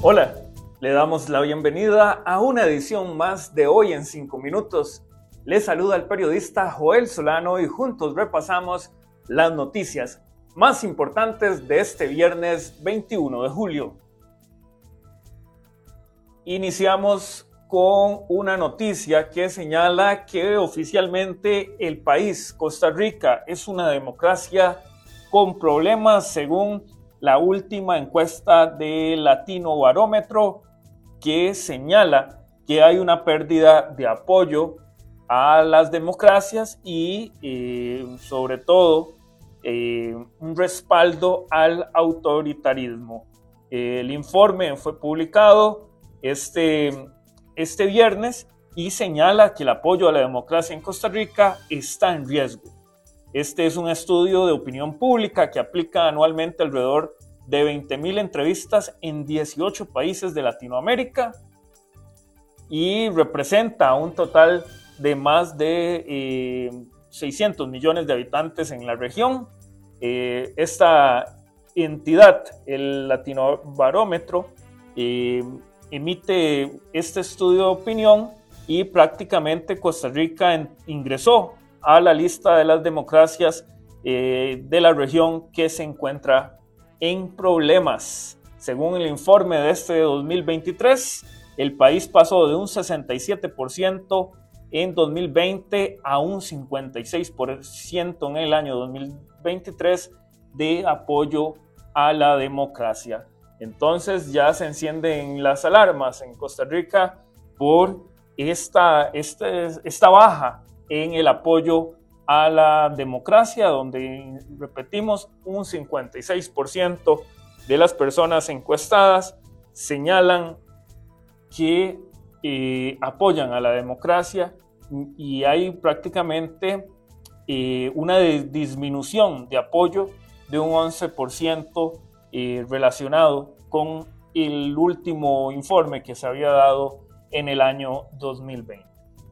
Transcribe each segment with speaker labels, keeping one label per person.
Speaker 1: Hola, le damos la bienvenida a una edición más de Hoy en 5 Minutos. Le saluda el periodista Joel Solano y juntos repasamos las noticias más importantes de este viernes 21 de julio. Iniciamos con una noticia que señala que oficialmente el país, Costa Rica, es una democracia con problemas según la última encuesta de Latino Barómetro, que señala que hay una pérdida de apoyo a las democracias y sobre todo un respaldo al autoritarismo. El informe fue publicado este viernes y señala que el apoyo a la democracia en Costa Rica está en riesgo. Este es un estudio de opinión pública que aplica anualmente alrededor de 20,000 entrevistas en 18 países de Latinoamérica y representa un total de más de 600 millones de habitantes en la región. Esta entidad, el Latino Barómetro, emite este estudio de opinión y prácticamente Costa Rica ingresó a la lista de las democracias de la región que se encuentra en problemas. Según el informe de este 2023, el país pasó de un 67% en 2020 a un 56% en el año 2023 de apoyo a la democracia. Entonces ya se encienden las alarmas en Costa Rica por esta baja en el apoyo a la democracia, donde, repetimos, un 56% de las personas encuestadas señalan que apoyan a la democracia y hay prácticamente una disminución de apoyo de un 11% relacionado con el último informe que se había dado en el año 2020.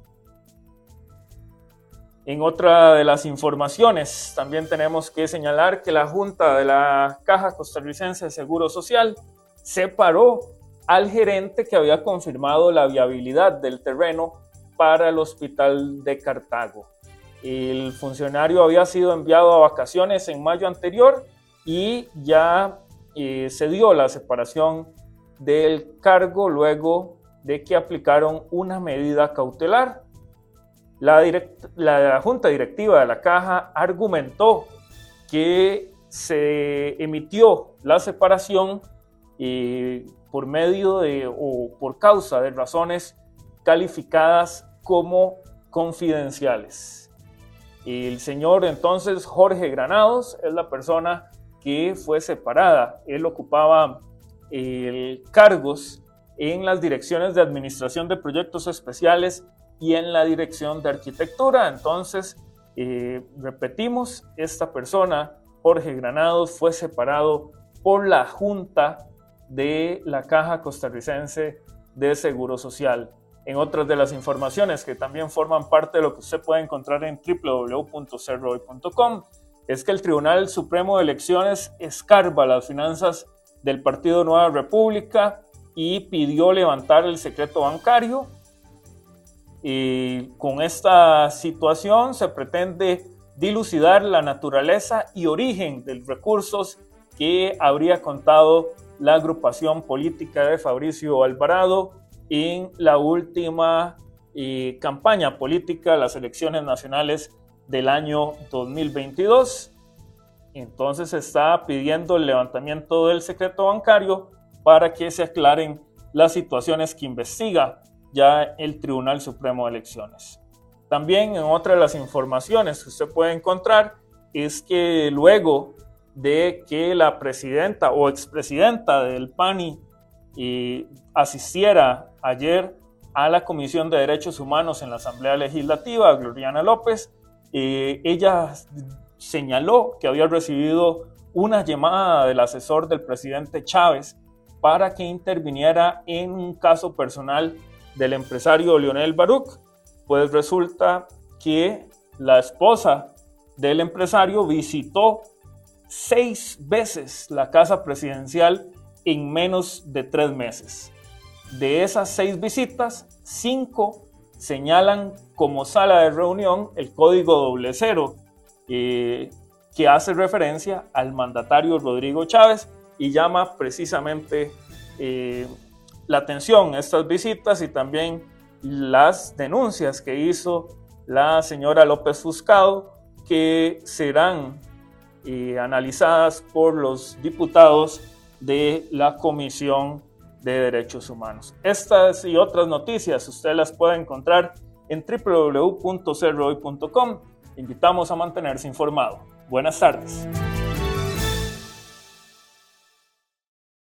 Speaker 1: En otra de las informaciones, también tenemos que señalar que la Junta de la Caja Costarricense de Seguro Social separó al gerente que había confirmado la viabilidad del terreno para el Hospital de Cartago. El funcionario había sido enviado a vacaciones en mayo anterior y ya se dio la separación del cargo luego de que aplicaron una medida cautelar. La Junta Directiva de la Caja argumentó que se emitió la separación por medio o por causa de razones calificadas como confidenciales. El señor entonces Jorge Granados es la persona que fue separada. Él ocupaba cargos en las direcciones de administración de proyectos especiales y en la dirección de arquitectura. Entonces, repetimos, esta persona, Jorge Granados, fue separado por la Junta de la Caja Costarricense de Seguro Social. En otras de las informaciones que también forman parte de lo que usted puede encontrar en www.cerrohoy.com es que el Tribunal Supremo de Elecciones escarba las finanzas del Partido Nueva República y pidió levantar el secreto bancario. Y con esta situación se pretende dilucidar la naturaleza y origen de los recursos que habría contado la agrupación política de Fabricio Alvarado en la última campaña política de las elecciones nacionales del año 2022. Entonces se está pidiendo el levantamiento del secreto bancario para que se aclaren las situaciones que investiga ya el Tribunal Supremo de Elecciones. También en otra de las informaciones que usted puede encontrar es que luego de que la presidenta o expresidenta del PANI asistiera ayer a la Comisión de Derechos Humanos en la Asamblea Legislativa, Gloriana López, ella señaló que había recibido una llamada del asesor del presidente Chávez para que interviniera en un caso personal del empresario Lionel Baruch. Pues resulta que la esposa del empresario visitó 6 veces la casa presidencial en menos de 3 meses. De esas 6 visitas, 5 señalan como sala de reunión el código 00, que hace referencia al mandatario Rodrigo Chávez y llama precisamente la atención estas visitas y también las denuncias que hizo la señora López Fuscado, que serán analizadas por los diputados de la Comisión de Derechos Humanos. Estas y otras noticias usted las puede encontrar en www.crhoy.com. Invitamos a mantenerse informado. Buenas tardes.